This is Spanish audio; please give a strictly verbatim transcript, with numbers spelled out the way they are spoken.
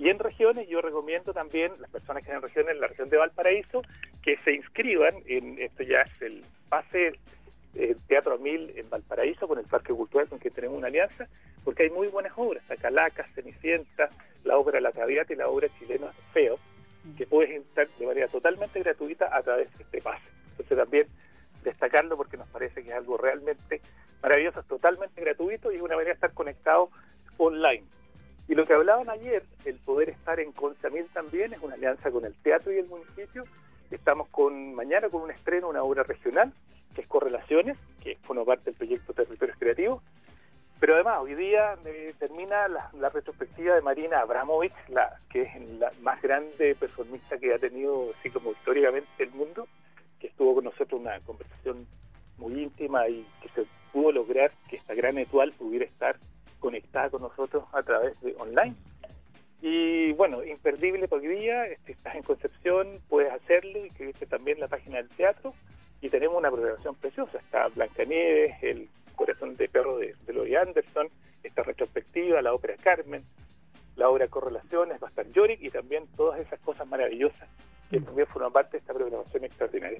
Y en regiones yo recomiendo también, las personas que están en regiones, en la región de Valparaíso, que se inscriban en, esto ya es el pase eh, Teatro a Mil en Valparaíso, con el Parque Cultural con que tenemos una alianza, porque hay muy buenas obras, está Calacas, Cenicienta, la obra La Traviata y la obra chilena Feo, que puedes entrar de manera totalmente gratuita a través de este pase. Entonces también destacarlo porque nos parece que es algo realmente maravilloso, es totalmente gratuito y es una manera de estar conectado online. Y lo que hablaban ayer, el poder estar en Consamil también, es una alianza con el teatro y el municipio. Estamos con mañana con un estreno, una obra regional, que es Correlaciones, que forma parte del proyecto Territorios Creativos. Pero además, hoy día eh, termina la, la retrospectiva de Marina Abramovic, la, que es la más grande performista que ha tenido, así como históricamente, el mundo, que estuvo con nosotros una conversación muy íntima y que se pudo lograr que esta gran Etual pudiera estar conectada con nosotros a través de online. Y bueno, imperdible por hoy día, este, estás en Concepción, puedes hacerlo, inscribirte también en la página del teatro, y tenemos una programación preciosa. Está Blancanieves, el Corazón de Perro de, de Laurie Anderson, esta retrospectiva, la ópera Carmen, la obra Correlaciones, va a estar Yorick, y también todas esas cosas maravillosas que también forman parte de esta programación extraordinaria.